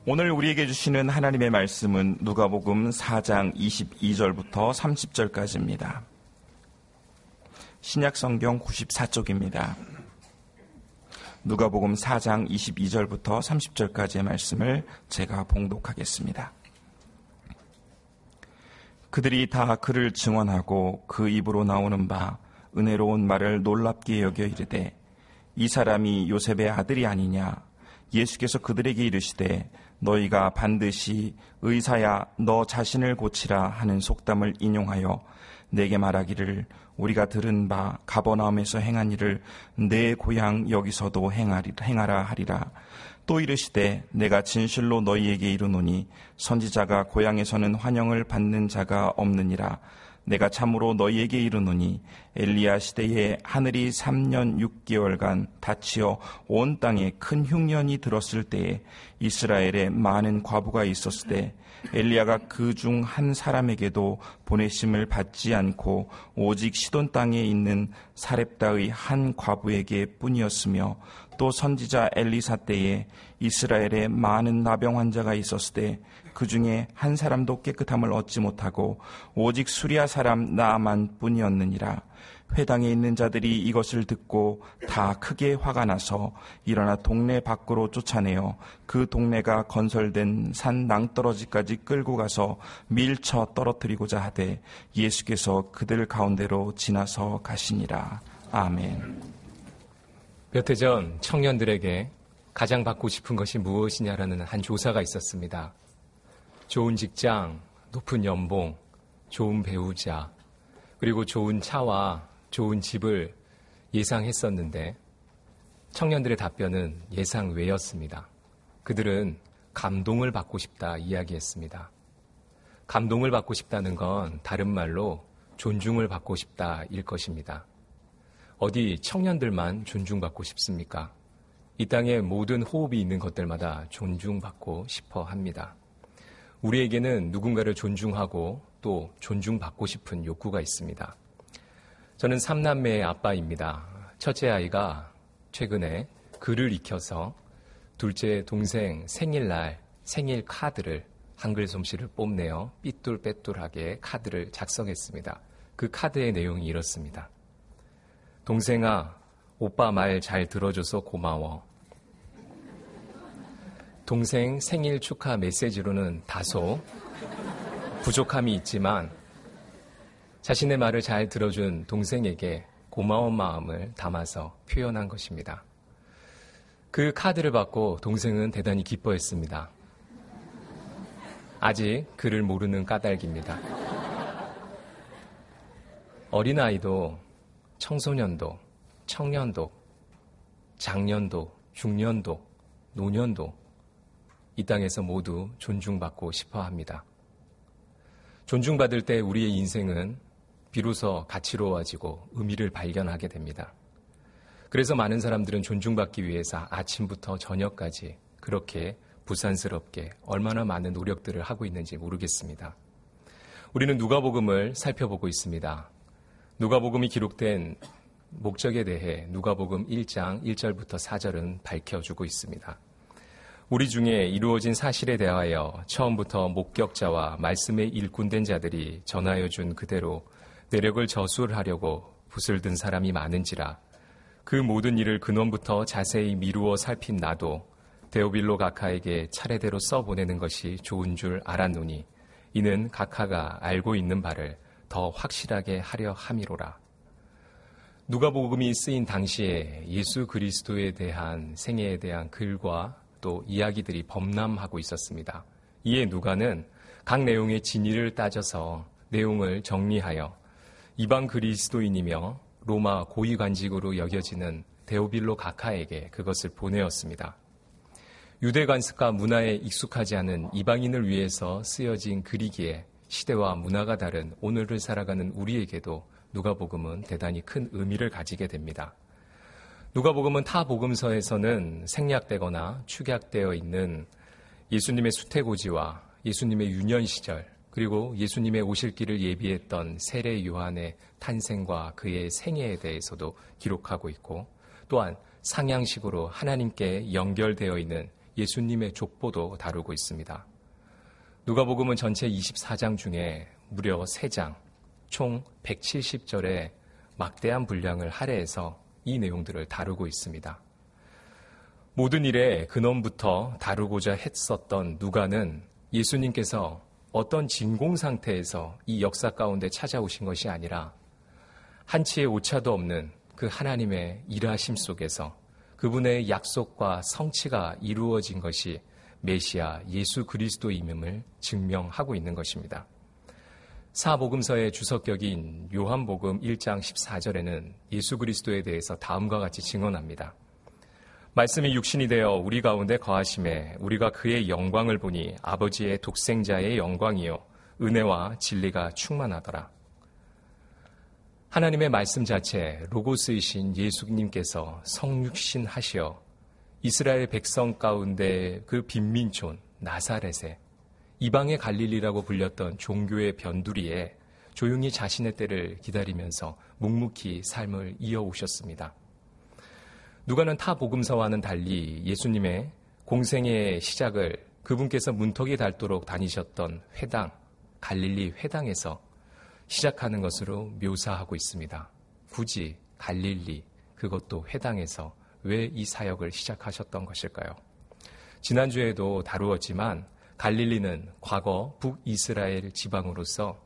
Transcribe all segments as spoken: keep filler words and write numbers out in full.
오늘 우리에게 주시는 하나님의 말씀은 누가복음 사 장 이십이 절부터 삼십 절까지입니다. 신약성경 구십사 쪽입니다. 누가복음 사 장 이십이 절부터 삼십 절까지의 말씀을 제가 봉독하겠습니다. 그들이 다 그를 증언하고 그 입으로 나오는 바 은혜로운 말을 놀랍게 여겨 이르되 이 사람이 요셉의 아들이 아니냐. 예수께서 그들에게 이르시되 너희가 반드시 의사야 너 자신을 고치라 하는 속담을 인용하여 내게 말하기를 우리가 들은 바 가버나움에서 행한 일을 내 고향 여기서도 행하리, 행하라 하리라. 또 이르시되 내가 진실로 너희에게 이르노니 선지자가 고향에서는 환영을 받는 자가 없느니라. 내가 참으로 너희에게 이르노니 엘리야 시대에 하늘이 삼 년 육 개월간 닫히어 온 땅에 큰 흉년이 들었을 때에 이스라엘에 많은 과부가 있었을 때 엘리야가 그 중 한 사람에게도 보내심을 받지 않고 오직 시돈 땅에 있는 사렙다의 한 과부에게 뿐이었으며 또 선지자 엘리사 때에 이스라엘에 많은 나병 환자가 있었을 때 그 중에 한 사람도 깨끗함을 얻지 못하고 오직 수리아 사람 나아만 뿐이었느니라. 회당에 있는 자들이 이것을 듣고 다 크게 화가 나서 일어나 동네 밖으로 쫓아내어 그 동네가 건설된 산 낭떠러지까지 끌고 가서 밀쳐 떨어뜨리고자 하되 예수께서 그들 가운데로 지나서 가시니라. 아멘. 몇 해 전 청년들에게 가장 받고 싶은 것이 무엇이냐라는 한 조사가 있었습니다. 좋은 직장, 높은 연봉, 좋은 배우자, 그리고 좋은 차와 좋은 집을 예상했었는데 청년들의 답변은 예상 외였습니다. 그들은 감동을 받고 싶다 이야기했습니다. 감동을 받고 싶다는 건 다른 말로 존중을 받고 싶다일 것입니다. 어디 청년들만 존중받고 싶습니까? 이 땅에 모든 호흡이 있는 것들마다 존중받고 싶어 합니다. 우리에게는 누군가를 존중하고 또 존중받고 싶은 욕구가 있습니다. 저는 삼남매의 아빠입니다. 첫째 아이가 최근에 글을 익혀서 둘째 동생 생일날 생일 카드를 한글 솜씨를 뽐내어 삐뚤빼뚤하게 카드를 작성했습니다. 그 카드의 내용이 이렇습니다. 동생아, 오빠 말 잘 들어줘서 고마워. 동생 생일 축하 메시지로는 다소 부족함이 있지만 자신의 말을 잘 들어준 동생에게 고마운 마음을 담아서 표현한 것입니다. 그 카드를 받고 동생은 대단히 기뻐했습니다. 아직 글을 모르는 까닭입니다. 어린아이도 청소년도, 청년도, 장년도, 중년도, 노년도 이 땅에서 모두 존중받고 싶어 합니다. 존중받을 때 우리의 인생은 비로소 가치로워지고 의미를 발견하게 됩니다. 그래서 많은 사람들은 존중받기 위해서 아침부터 저녁까지 그렇게 부산스럽게 얼마나 많은 노력들을 하고 있는지 모르겠습니다. 우리는 누가복음을 살펴보고 있습니다. 누가복음이 기록된 목적에 대해 누가복음 일 장 일 절부터 사 절은 밝혀주고 있습니다. 우리 중에 이루어진 사실에 대하여 처음부터 목격자와 말씀에 일꾼된 자들이 전하여 준 그대로 내력을 저술하려고 붓을 든 사람이 많은지라 그 모든 일을 근원부터 자세히 미루어 살핀 나도 데오빌로 각하에게 차례대로 써보내는 것이 좋은 줄 알았노니 이는 각하가 알고 있는 바를 더 확실하게 하려 함이로라. 누가복음이 쓰인 당시에 예수 그리스도에 대한 생애에 대한 글과 또 이야기들이 범람하고 있었습니다. 이에 누가는 각 내용의 진위를 따져서 내용을 정리하여 이방 그리스도인이며 로마 고위관직으로 여겨지는 데오빌로 각하에게 그것을 보내었습니다. 유대 관습과 문화에 익숙하지 않은 이방인을 위해서 쓰여진 글이기에 시대와 문화가 다른 오늘을 살아가는 우리에게도 누가복음은 대단히 큰 의미를 가지게 됩니다. 누가복음은 타 복음서에서는 생략되거나 축약되어 있는 예수님의 수태고지와 예수님의 유년 시절 그리고 예수님의 오실 길을 예비했던 세례 요한의 탄생과 그의 생애에 대해서도 기록하고 있고 또한 상향식으로 하나님께 연결되어 있는 예수님의 족보도 다루고 있습니다. 누가복음은 전체 이십사 장 중에 무려 세 장, 총 백칠십 절의 막대한 분량을 할애해서 이 내용들을 다루고 있습니다. 모든 일의 근원부터 다루고자 했었던 누가는 예수님께서 어떤 진공 상태에서 이 역사 가운데 찾아오신 것이 아니라 한치의 오차도 없는 그 하나님의 일하심 속에서 그분의 약속과 성취가 이루어진 것이 메시아 예수 그리스도임을 증명하고 있는 것입니다. 사복음서의 주석격인 요한복음 일 장 십사 절에는 예수 그리스도에 대해서 다음과 같이 증언합니다. 말씀이 육신이 되어 우리 가운데 거하심에 우리가 그의 영광을 보니 아버지의 독생자의 영광이요 은혜와 진리가 충만하더라. 하나님의 말씀 자체 로고스이신 예수님께서 성육신 하시어 이스라엘 백성 가운데 그 빈민촌 나사렛에 이방의 갈릴리라고 불렸던 종교의 변두리에 조용히 자신의 때를 기다리면서 묵묵히 삶을 이어오셨습니다. 누가는 타 복음서와는 달리 예수님의 공생의 시작을 그분께서 문턱이 닳도록 다니셨던 회당, 갈릴리 회당에서 시작하는 것으로 묘사하고 있습니다. 굳이 갈릴리, 그것도 회당에서 왜 이 사역을 시작하셨던 것일까요? 지난주에도 다루었지만 갈릴리는 과거 북이스라엘 지방으로서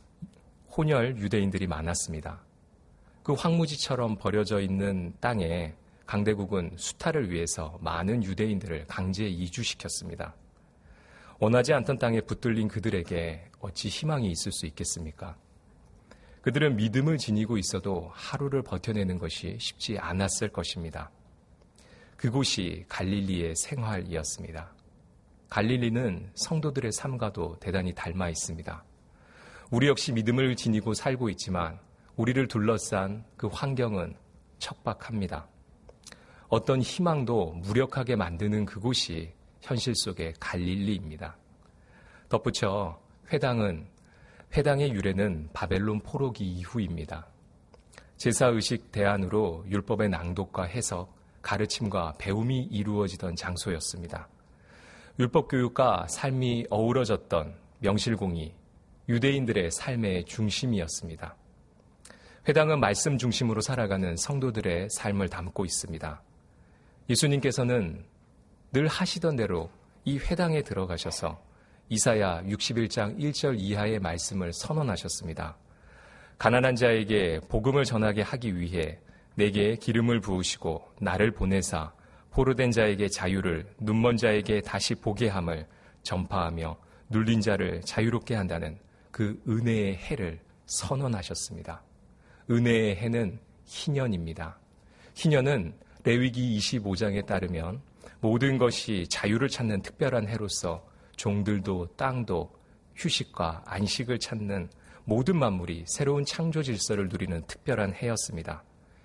혼혈 유대인들이 많았습니다. 그 황무지처럼 버려져 있는 땅에 강대국은 수탈을 위해서 많은 유대인들을 강제 이주시켰습니다. 원하지 않던 땅에 붙들린 그들에게 어찌 희망이 있을 수 있겠습니까? 그들은 믿음을 지니고 있어도 하루를 버텨내는 것이 쉽지 않았을 것입니다. 그곳이 갈릴리의 생활이었습니다. 갈릴리는 성도들의 삶과도 대단히 닮아 있습니다. 우리 역시 믿음을 지니고 살고 있지만 우리를 둘러싼 그 환경은 척박합니다. 어떤 희망도 무력하게 만드는 그곳이 현실 속의 갈릴리입니다. 덧붙여 회당은 회당의 유래는 바벨론 포로기 이후입니다. 제사의식 대안으로 율법의 낭독과 해석, 가르침과 배움이 이루어지던 장소였습니다. 율법교육과 삶이 어우러졌던 명실공히 유대인들의 삶의 중심이었습니다. 회당은 말씀 중심으로 살아가는 성도들의 삶을 담고 있습니다. 예수님께서는 늘 하시던 대로 이 회당에 들어가셔서 이사야 육십일 장 일 절 이하의 말씀을 선언하셨습니다. 가난한 자에게 복음을 전하게 하기 위해 내게 기름을 부으시고 나를 보내사 포로된 자에게 자유를 눈먼 자에게 다시 보게 함을 전파하며 눌린 자를 자유롭게 한다는 그 은혜의 해를 선언하셨습니다. 은혜의 해는 희년입니다. 희년은 레위기 이십오 장에 따르면 모든 것이 자유를 찾는 특별한 해로서 종들도 땅도 휴식과 안식을 찾는 모든 만물이 새로운 창조 질서를 누리는 특별한 해였습니다.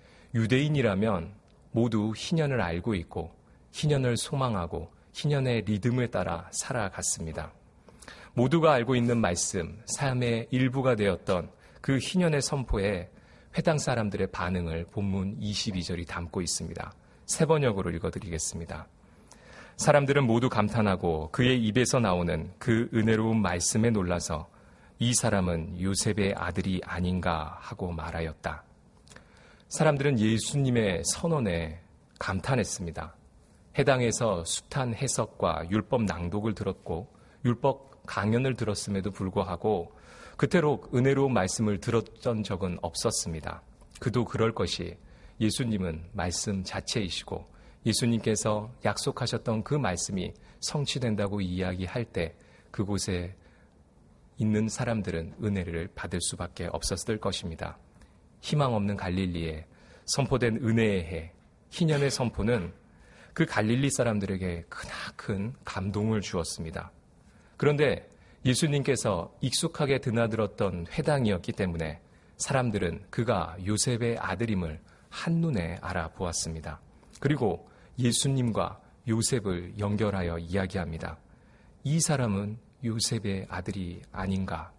유대인이라면 모두 희년을 알고 있고 희년을 소망하고 희년의 리듬을 따라 살아갔습니다. 모두가 알고 있는 말씀, 삶의 일부가 되었던 그 희년의 선포에 회당 사람들의 반응을 본문 이십이 절이 담고 있습니다. 세 번역으로 읽어드리겠습니다. 사람들은 모두 감탄하고 그의 입에서 나오는 그 은혜로운 말씀에 놀라서 이 사람은 요셉의 아들이 아닌가 하고 말하였다. 사람들은 예수님의 선언에 감탄했습니다. 해당에서 숱한 해석과 율법 낭독을 들었고 율법 강연을 들었음에도 불구하고 그때록 은혜로운 말씀을 들었던 적은 없었습니다. 그도 그럴 것이 예수님은 말씀 자체이시고 예수님께서 약속하셨던 그 말씀이 성취된다고 이야기할 때 그곳에 있는 사람들은 은혜를 받을 수밖에 없었을 것입니다. 희망 없는 갈릴리에 선포된 은혜의 해, 희년의 선포는 그 갈릴리 사람들에게 크나큰 감동을 주었습니다. 그런데 예수님께서 익숙하게 드나들었던 회당이었기 때문에 사람들은 그가 요셉의 아들임을 한눈에 알아보았습니다. 그리고 예수님과 요셉을 연결하여 이야기합니다. 이 사람은 요셉의 아들이 아닌가?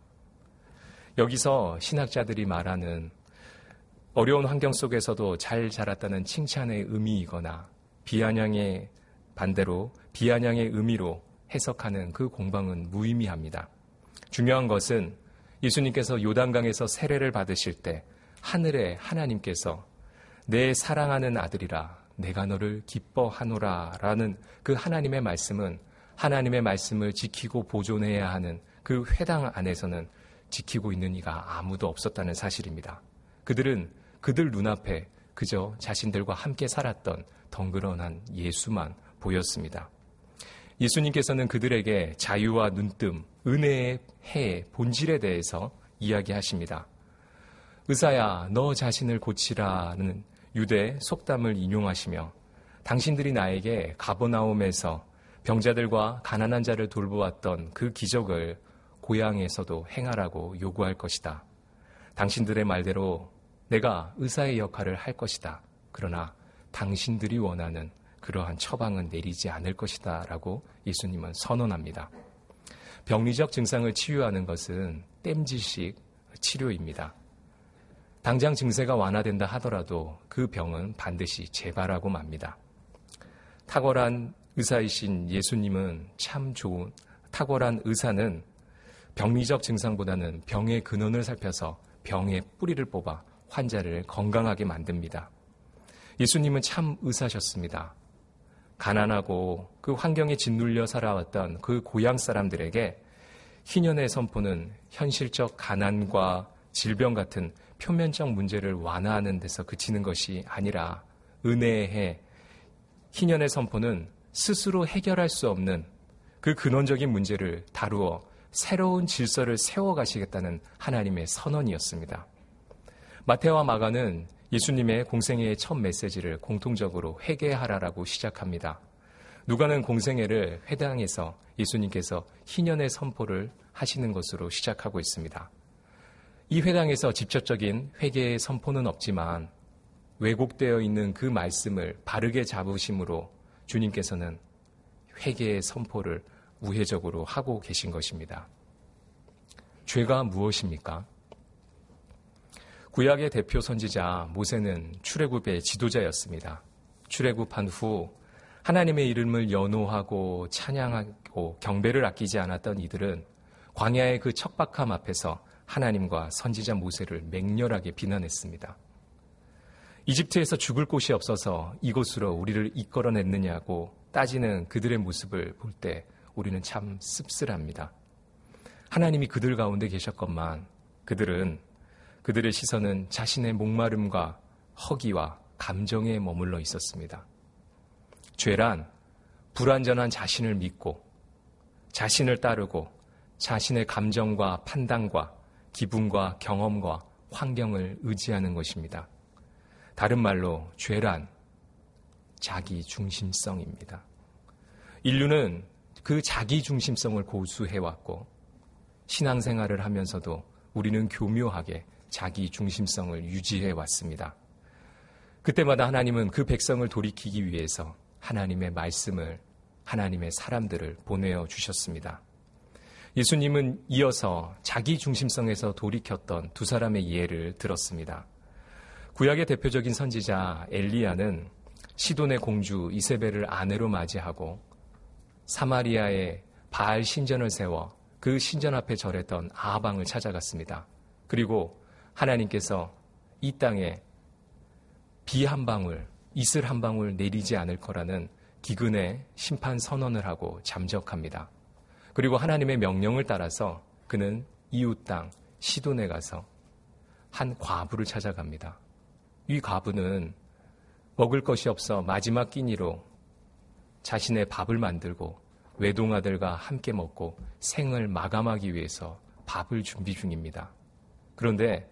여기서 신학자들이 말하는 어려운 환경 속에서도 잘 자랐다는 칭찬의 의미이거나 비아냥의 반대로 비아냥의 의미로 해석하는 그 공방은 무의미합니다. 중요한 것은 예수님께서 요단강에서 세례를 받으실 때 하늘의 하나님께서 내 사랑하는 아들이라 내가 너를 기뻐하노라 라는 그 하나님의 말씀은 하나님의 말씀을 지키고 보존해야 하는 그 회당 안에서는 지키고 있는 이가 아무도 없었다는 사실입니다. 그들은 그들 눈앞에 그저 자신들과 함께 살았던 덩그러난 예수만 보였습니다. 예수님께서는 그들에게 자유와 눈뜸, 은혜의 해의 본질에 대해서 이야기하십니다. 의사야, 너 자신을 고치라는 유대 속담을 인용하시며 당신들이 나에게 가버나움에서 병자들과 가난한 자를 돌보았던 그 기적을 고향에서도 행하라고 요구할 것이다. 당신들의 말대로 내가 의사의 역할을 할 것이다. 그러나 당신들이 원하는 그러한 처방은 내리지 않을 것이다 라고 예수님은 선언합니다. 병리적 증상을 치유하는 것은 땜질식 치료입니다. 당장 증세가 완화된다 하더라도 그 병은 반드시 재발하고 맙니다. 탁월한 의사이신 예수님은 참 좋은, 탁월한 의사는 병리적 증상보다는 병의 근원을 살펴서 병의 뿌리를 뽑아 환자를 건강하게 만듭니다. 예수님은 참 의사셨습니다. 가난하고 그 환경에 짓눌려 살아왔던 그 고향 사람들에게 희년의 선포는 현실적 가난과 질병 같은 표면적 문제를 완화하는 데서 그치는 것이 아니라 은혜의 해, 희년의 선포는 스스로 해결할 수 없는 그 근원적인 문제를 다루어 새로운 질서를 세워가시겠다는 하나님의 선언이었습니다. 마태와 마가는 예수님의 공생애의 첫 메시지를 공통적으로 회개하라라고 시작합니다. 누가는 공생애를 회당에서 예수님께서 희년의 선포를 하시는 것으로 시작하고 있습니다. 이 회당에서 직접적인 회개의 선포는 없지만 왜곡되어 있는 그 말씀을 바르게 잡으심으로 주님께서는 회개의 선포를 우회적으로 하고 계신 것입니다. 죄가 무엇입니까? 구약의 대표 선지자 모세는 출애굽의 지도자였습니다. 출애굽한 후 하나님의 이름을 연호하고 찬양하고 경배를 아끼지 않았던 이들은 광야의 그 척박함 앞에서 하나님과 선지자 모세를 맹렬하게 비난했습니다. 이집트에서 죽을 곳이 없어서 이곳으로 우리를 이끌어냈느냐고 따지는 그들의 모습을 볼 때 우리는 참 씁쓸합니다. 하나님이 그들 가운데 계셨건만 그들은 그들의 시선은 자신의 목마름과 허기와 감정에 머물러 있었습니다. 죄란 불완전한 자신을 믿고 자신을 따르고 자신의 감정과 판단과 기분과 경험과 환경을 의지하는 것입니다. 다른 말로 죄란 자기 중심성입니다. 인류는 그 자기 중심성을 고수해왔고 신앙생활을 하면서도 우리는 교묘하게 자기 중심성을 유지해왔습니다. 그때마다 하나님은 그 백성을 돌이키기 위해서 하나님의 말씀을, 하나님의 사람들을 보내어 주셨습니다. 예수님은 이어서 자기 중심성에서 돌이켰던 두 사람의 예를 들었습니다. 구약의 대표적인 선지자 엘리야는 시돈의 공주 이세벨을 아내로 맞이하고 사마리아에 바알 신전을 세워 그 신전 앞에 절했던 아하방을 찾아갔습니다. 그리고 하나님께서 이 땅에 비 한 방울, 이슬 한 방울 내리지 않을 거라는 기근의 심판 선언을 하고 잠적합니다. 그리고 하나님의 명령을 따라서 그는 이웃 땅 시돈에 가서 한 과부를 찾아갑니다. 이 과부는 먹을 것이 없어 마지막 끼니로 자신의 밥을 만들고 외동아들과 함께 먹고 생을 마감하기 위해서 밥을 준비 중입니다. 그런데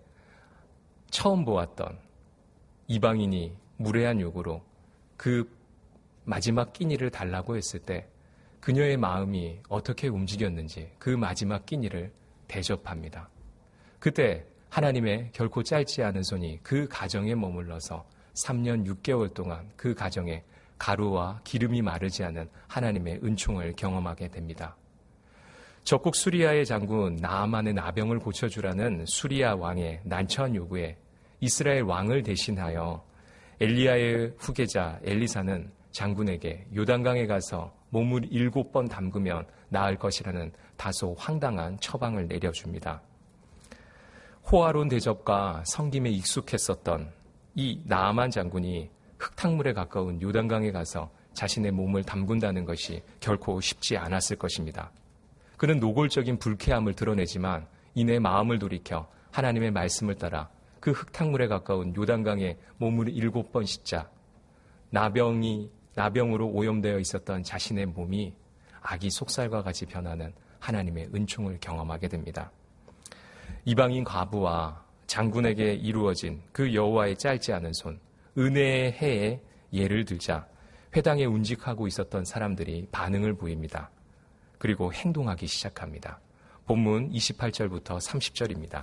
처음 보았던 이방인이 무례한 요구로 그 마지막 끼니를 달라고 했을 때 그녀의 마음이 어떻게 움직였는지 그 마지막 끼니를 대접합니다. 그때 하나님의 결코 짧지 않은 손이 그 가정에 머물러서 삼 년 육 개월 동안 그 가정에 가루와 기름이 마르지 않은 하나님의 은총을 경험하게 됩니다. 적국 수리아의 장군 나아만의 나병을 고쳐주라는 수리아 왕의 난처한 요구에 이스라엘 왕을 대신하여 엘리야의 후계자 엘리사는 장군에게 요단강에 가서 몸을 일곱 번 담그면 나을 것이라는 다소 황당한 처방을 내려줍니다. 호화로운 대접과 섬김에 익숙했었던 이 나아만 장군이 흙탕물에 가까운 요단강에 가서 자신의 몸을 담근다는 것이 결코 쉽지 않았을 것입니다. 그는 노골적인 불쾌함을 드러내지만 이내 마음을 돌이켜 하나님의 말씀을 따라 그 흙탕물에 가까운 요단강에 몸을 일곱 번 씻자 나병이 나병으로 오염되어 있었던 자신의 몸이 아기 속살과 같이 변하는 하나님의 은총을 경험하게 됩니다. 이방인 과부와 장군에게 이루어진 그 여호와의 짧지 않은 손, 은혜의 해에 예를 들자 회당에 운직하고 있었던 사람들이 반응을 보입니다. 그리고 행동하기 시작합니다. 본문 이십팔 절부터 삼십 절입니다.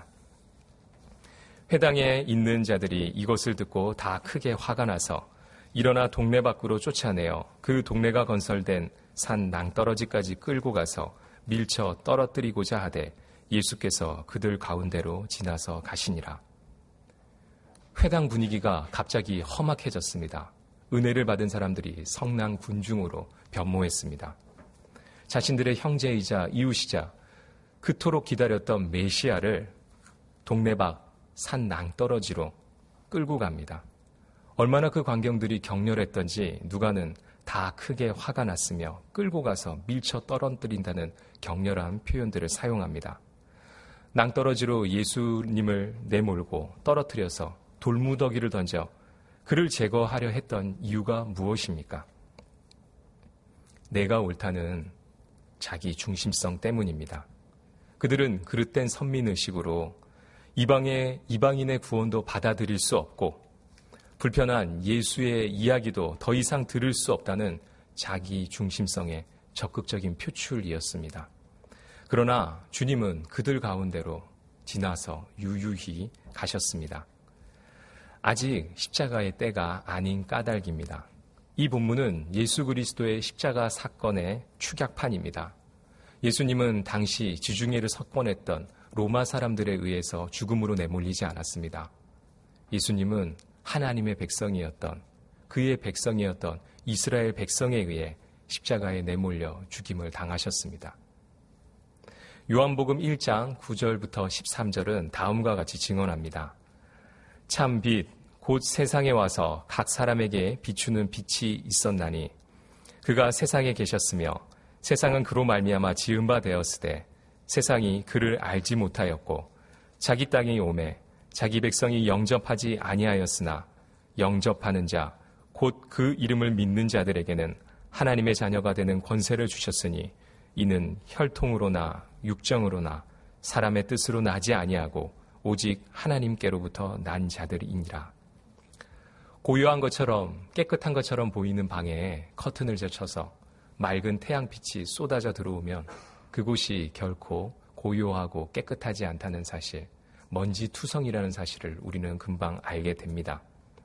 회당에 있는 자들이 이것을 듣고 다 크게 화가 나서 일어나 동네 밖으로 쫓아내어 그 동네가 건설된 산 낭떠러지까지 끌고 가서 밀쳐 떨어뜨리고자 하되 예수께서 그들 가운데로 지나서 가시니라. 회당 분위기가 갑자기 험악해졌습니다. 은혜를 받은 사람들이 성난 군중으로 변모했습니다. 자신들의 형제이자 이웃이자 그토록 기다렸던 메시아를 동네 밖 산 낭떠러지로 끌고 갑니다. 얼마나 그 광경들이 격렬했던지 누가는 다 크게 화가 났으며 끌고 가서 밀쳐 떨어뜨린다는 격렬한 표현들을 사용합니다. 낭떠러지로 예수님을 내몰고 떨어뜨려서 돌무더기를 던져 그를 제거하려 했던 이유가 무엇입니까? 내가 옳다는 자기 중심성 때문입니다. 그들은 그릇된 선민의식으로 이방의, 이방인의 구원도 받아들일 수 없고 불편한 예수의 이야기도 더 이상 들을 수 없다는 자기 중심성의 적극적인 표출이었습니다. 그러나 주님은 그들 가운데로 지나서 유유히 가셨습니다. 아직 십자가의 때가 아닌 까닭입니다. 이 본문은 예수 그리스도의 십자가 사건의 축약판입니다. 예수님은 당시 지중해를 석권했던 로마 사람들에 의해서 죽음으로 내몰리지 않았습니다. 예수님은 하나님의 백성이었던 그의 백성이었던 이스라엘 백성에 의해 십자가에 내몰려 죽임을 당하셨습니다. 요한복음 일 장 구 절부터 십삼 절은 다음과 같이 증언합니다. 참 빛, 곧 세상에 와서 각 사람에게 비추는 빛이 있었나니 그가 세상에 계셨으며 세상은 그로 말미암아 지은 바 되었으되 세상이 그를 알지 못하였고 자기 땅이 오매 자기 백성이 영접하지 아니하였으나 영접하는 자 곧 그 이름을 믿는 자들에게는 하나님의 자녀가 되는 권세를 주셨으니 이는 혈통으로나 육정으로나 사람의 뜻으로 나지 아니하고 오직 하나님께로부터 난 자들이니라. 고요한 것처럼 깨끗한 것처럼 보이는 방에 커튼을 젖혀서 맑은 태양빛이 쏟아져 들어오면 그곳이 결코 고요하고 깨끗하지 않다는 사실, 먼지투성이라는 사실을 우리는 금방 알게 됩니다.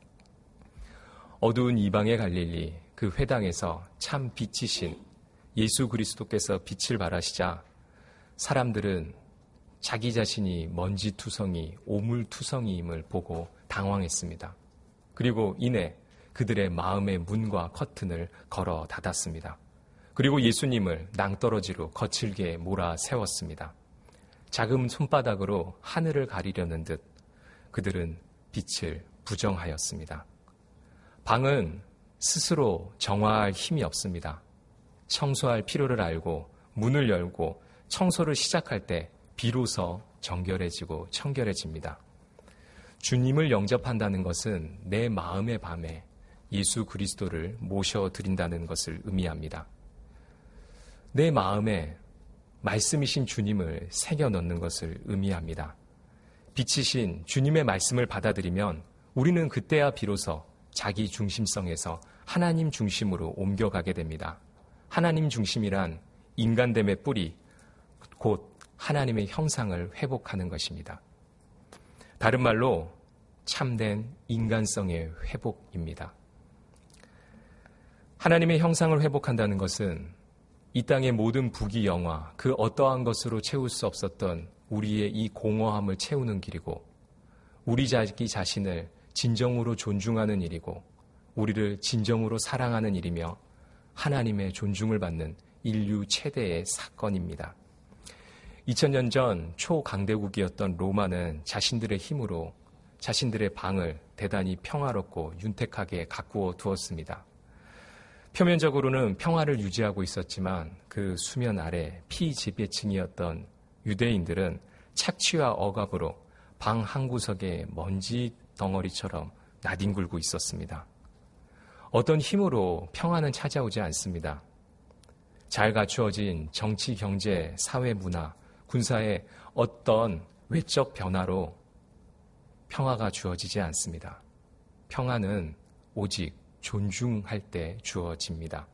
어두운 이방의 갈릴리 그 회당에서 참 빛이신 예수 그리스도께서 빛을 발하시자 사람들은 자기 자신이 먼지투성이, 오물투성이임을 보고 당황했습니다. 그리고 이내 그들의 마음의 문과 커튼을 걸어 닫았습니다. 그리고 예수님을 낭떠러지로 거칠게 몰아 세웠습니다. 작은 손바닥으로 하늘을 가리려는 듯 그들은 빛을 부정하였습니다. 방은 스스로 정화할 힘이 없습니다. 청소할 필요를 알고 문을 열고 청소를 시작할 때 비로소 정결해지고 청결해집니다. 주님을 영접한다는 것은 내 마음의 밤에 예수 그리스도를 모셔드린다는 것을 의미합니다. 내 마음에 말씀이신 주님을 새겨 넣는 것을 의미합니다. 빛이신 주님의 말씀을 받아들이면 우리는 그때야 비로소 자기 중심성에서 하나님 중심으로 옮겨가게 됩니다. 하나님 중심이란 인간됨의 뿌리, 곧 하나님의 형상을 회복하는 것입니다. 다른 말로 참된 인간성의 회복입니다. 하나님의 형상을 회복한다는 것은 이 땅의 모든 부귀영화, 그 어떠한 것으로 채울 수 없었던 우리의 이 공허함을 채우는 길이고 우리 자기 자신을 진정으로 존중하는 일이고 우리를 진정으로 사랑하는 일이며 하나님의 존중을 받는 인류 최대의 사건입니다. 이천 년 전 초강대국이었던 로마는 자신들의 힘으로 자신들의 방을 대단히 평화롭고 윤택하게 가꾸어 두었습니다. 표면적으로는 평화를 유지하고 있었지만 그 수면 아래 피지배층이었던 유대인들은 착취와 억압으로 방 한 구석에 먼지 덩어리처럼 나뒹굴고 있었습니다. 어떤 힘으로 평화는 찾아오지 않습니다. 잘 갖추어진 정치, 경제, 사회, 문화, 군사의 어떤 외적 변화로 평화가 주어지지 않습니다. 평화는 오직 존중할 때 주어집니다.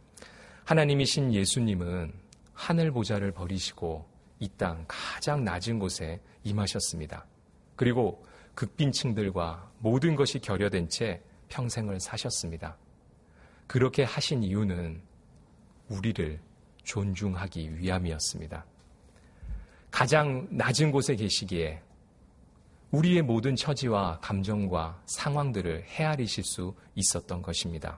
하나님이신 예수님은 하늘 보좌를 버리시고 이 땅 가장 낮은 곳에 임하셨습니다. 그리고 극빈층들과 모든 것이 결여된 채 평생을 사셨습니다. 그렇게 하신 이유는 우리를 존중하기 위함이었습니다. 가장 낮은 곳에 계시기에 우리의 모든 처지와 감정과 상황들을 헤아리실 수 있었던 것입니다.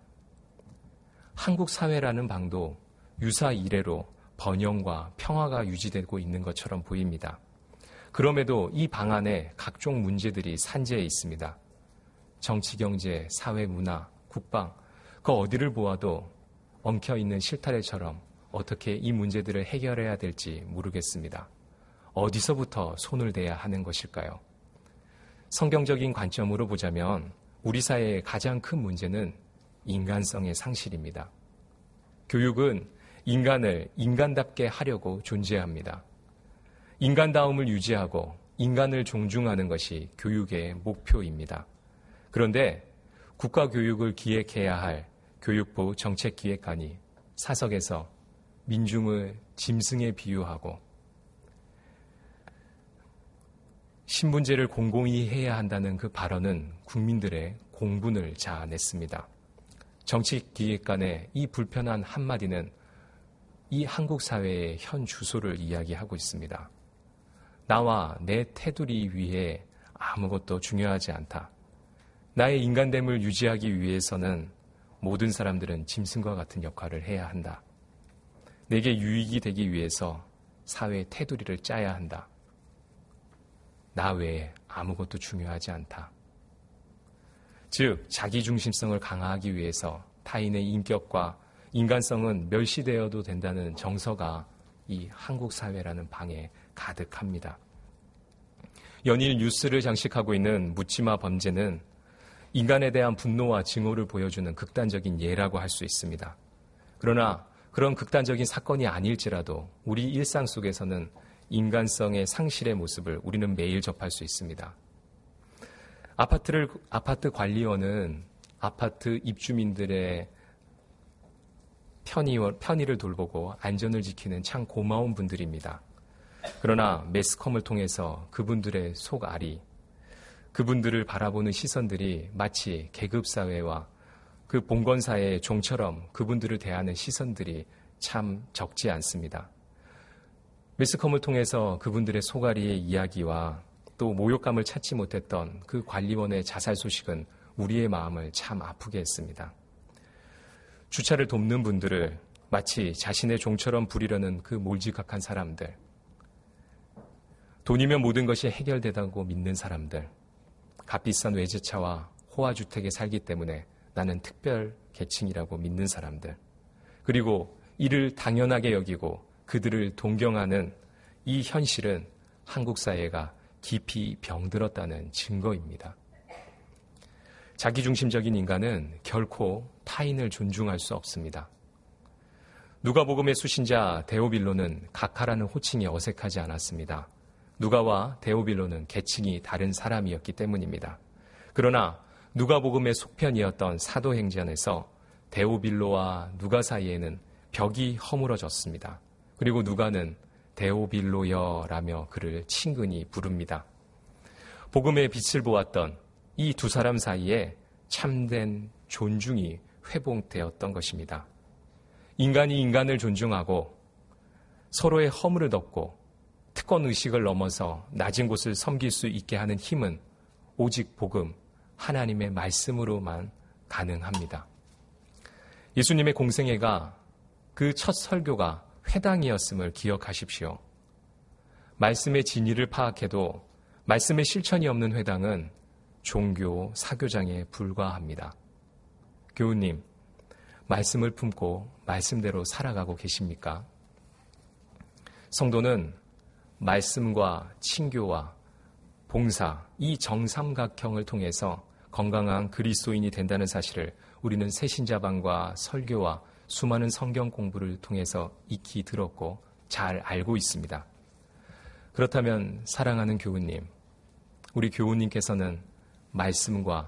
한국 사회라는 방도 유사 이래로 번영과 평화가 유지되고 있는 것처럼 보입니다. 그럼에도 이 방 안에 각종 문제들이 산재해 있습니다. 정치, 경제, 사회, 문화, 국방, 그 어디를 보아도 엉켜있는 실타래처럼 어떻게 이 문제들을 해결해야 될지 모르겠습니다. 어디서부터 손을 대야 하는 것일까요? 성경적인 관점으로 보자면 우리 사회의 가장 큰 문제는 인간성의 상실입니다. 교육은 인간을 인간답게 하려고 존재합니다. 인간다움을 유지하고 인간을 존중하는 것이 교육의 목표입니다. 그런데 국가교육을 기획해야 할 교육부 정책기획관이 사석에서 민중을 짐승에 비유하고 신분제를 공공히 해야 한다는 그 발언은 국민들의 공분을 자아냈습니다. 정치기획관의 이 불편한 한마디는 이 한국 사회의 현 주소를 이야기하고 있습니다. 나와 내 테두리 위에 아무것도 중요하지 않다. 나의 인간됨을 유지하기 위해서는 모든 사람들은 짐승과 같은 역할을 해야 한다. 내게 유익이 되기 위해서 사회의 테두리를 짜야 한다. 나 외에 아무것도 중요하지 않다. 즉, 자기중심성을 강화하기 위해서 타인의 인격과 인간성은 멸시되어도 된다는 정서가 이 한국 사회라는 방에 가득합니다. 연일 뉴스를 장식하고 있는 묻지마 범죄는 인간에 대한 분노와 증오를 보여주는 극단적인 예라고 할 수 있습니다. 그러나 그런 극단적인 사건이 아닐지라도 우리 일상 속에서는 인간성의 상실의 모습을 우리는 매일 접할 수 있습니다. 아파트를, 아파트 관리원은 아파트 입주민들의 편의, 편의를 돌보고 안전을 지키는 참 고마운 분들입니다. 그러나 매스컴을 통해서 그분들의 속알이, 그분들을 바라보는 시선들이 마치 계급사회와 그 봉건사회의 종처럼 그분들을 대하는 시선들이 참 적지 않습니다. 매스컴을 통해서 그분들의 속앓이의 이야기와 또 모욕감을 찾지 못했던 그 관리원의 자살 소식은 우리의 마음을 참 아프게 했습니다. 주차를 돕는 분들을 마치 자신의 종처럼 부리려는 그 몰지각한 사람들, 돈이면 모든 것이 해결되다고 믿는 사람들, 값비싼 외제차와 호화주택에 살기 때문에 나는 특별 계층이라고 믿는 사람들, 그리고 이를 당연하게 여기고 그들을 동경하는 이 현실은 한국 사회가 깊이 병들었다는 증거입니다. 자기중심적인 인간은 결코 타인을 존중할 수 없습니다. 누가복음의 수신자 데오빌로는 각하라는 호칭이 어색하지 않았습니다. 누가와 데오빌로는 계층이 다른 사람이었기 때문입니다. 그러나 누가복음의 속편이었던 사도행전에서 데오빌로와 누가 사이에는 벽이 허물어졌습니다. 그리고 누가는 데오빌로여라며 그를 친근히 부릅니다. 복음의 빛을 보았던 이 두 사람 사이에 참된 존중이 회복되었던 것입니다. 인간이 인간을 존중하고 서로의 허물을 덮고 특권 의식을 넘어서 낮은 곳을 섬길 수 있게 하는 힘은 오직 복음, 하나님의 말씀으로만 가능합니다. 예수님의 공생애가 그 첫 설교가 회당이었음을 기억하십시오. 말씀의 진리를 파악해도 말씀의 실천이 없는 회당은 종교, 사교장에 불과합니다. 교우님, 말씀을 품고 말씀대로 살아가고 계십니까? 성도는 말씀과 친교와 봉사, 이 정삼각형을 통해서 건강한 그리스도인이 된다는 사실을 우리는 새신자반과 설교와 수많은 성경 공부를 통해서 익히 들었고 잘 알고 있습니다. 그렇다면 사랑하는 교우님, 우리 교우님께서는 말씀과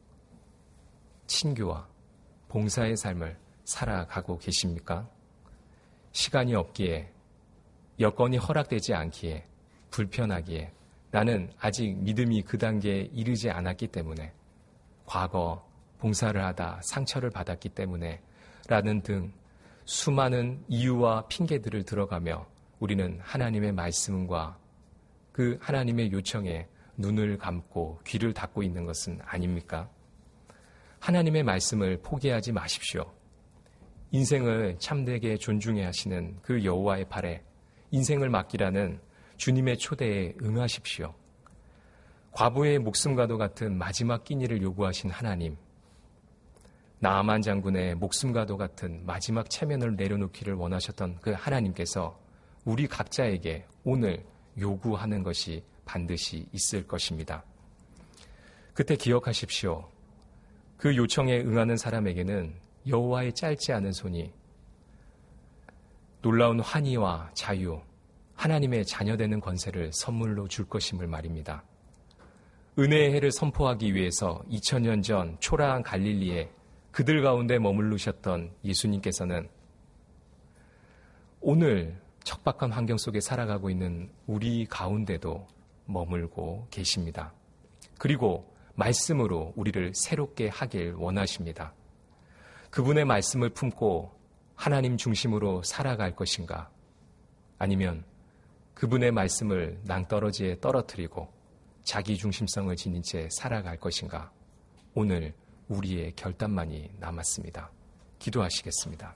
친교와 봉사의 삶을 살아가고 계십니까? 시간이 없기에, 여건이 허락되지 않기에, 불편하기에, 나는 아직 믿음이 그 단계에 이르지 않았기 때문에, 과거 봉사를 하다 상처를 받았기 때문에 라는 등 수많은 이유와 핑계들을 들어가며 우리는 하나님의 말씀과 그 하나님의 요청에 눈을 감고 귀를 닫고 있는 것은 아닙니까? 하나님의 말씀을 포기하지 마십시오. 인생을 참되게 존중해 하시는 그 여호와의 팔에 인생을 맡기라는 주님의 초대에 응하십시오. 과부의 목숨과도 같은 마지막 끼니를 요구하신 하나님, 나아만 장군의 목숨과도 같은 마지막 체면을 내려놓기를 원하셨던 그 하나님께서 우리 각자에게 오늘 요구하는 것이 반드시 있을 것입니다. 그때 기억하십시오. 그 요청에 응하는 사람에게는 여호와의 짧지 않은 손이 놀라운 환희와 자유, 하나님의 자녀되는 권세를 선물로 줄 것임을 말입니다. 은혜의 해를 선포하기 위해서 이천 년 전 초라한 갈릴리에 그들 가운데 머무르셨던 예수님께서는 오늘 척박한 환경 속에 살아가고 있는 우리 가운데도 머물고 계십니다. 그리고 말씀으로 우리를 새롭게 하길 원하십니다. 그분의 말씀을 품고 하나님 중심으로 살아갈 것인가? 아니면 그분의 말씀을 낭떠러지에 떨어뜨리고 자기 중심성을 지닌 채 살아갈 것인가? 오늘 우리의 결단만이 남았습니다. 기도하시겠습니다.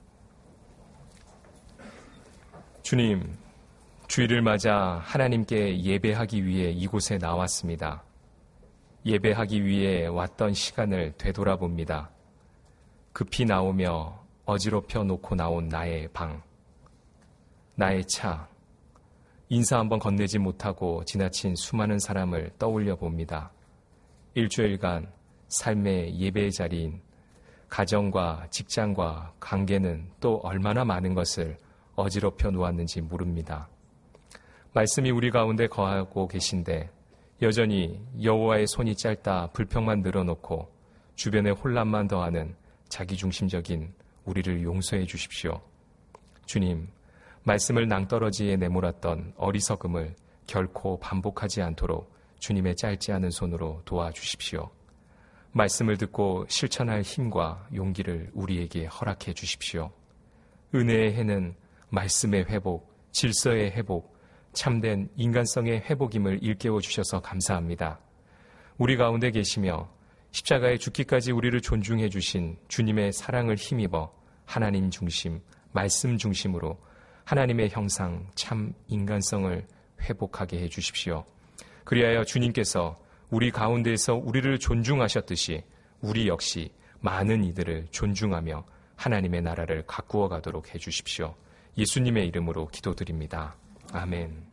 주님, 주일을 맞아 하나님께 예배하기 위해 이곳에 나왔습니다. 예배하기 위해 왔던 시간을 되돌아봅니다. 급히 나오며 어지럽혀 놓고 나온 나의 방, 나의 차, 인사 한번 건네지 못하고 지나친 수많은 사람을 떠올려 봅니다. 일주일간 삶의 예배의 자리인 가정과 직장과 관계는 또 얼마나 많은 것을 어지럽혀 놓았는지 모릅니다. 말씀이 우리 가운데 거하고 계신데 여전히 여호와의 손이 짧다 불평만 늘어놓고 주변에 혼란만 더하는 자기중심적인 우리를 용서해 주십시오. 주님, 말씀을 낭떠러지에 내몰았던 어리석음을 결코 반복하지 않도록 주님의 짧지 않은 손으로 도와주십시오. 말씀을 듣고 실천할 힘과 용기를 우리에게 허락해 주십시오. 은혜의 해는 말씀의 회복, 질서의 회복, 참된 인간성의 회복임을 일깨워 주셔서 감사합니다. 우리 가운데 계시며 십자가에 죽기까지 우리를 존중해 주신 주님의 사랑을 힘입어 하나님 중심, 말씀 중심으로 하나님의 형상, 참 인간성을 회복하게 해 주십시오. 그리하여 주님께서 우리 가운데에서 우리를 존중하셨듯이 우리 역시 많은 이들을 존중하며 하나님의 나라를 가꾸어 가도록 해 주십시오. 예수님의 이름으로 기도드립니다. 아멘.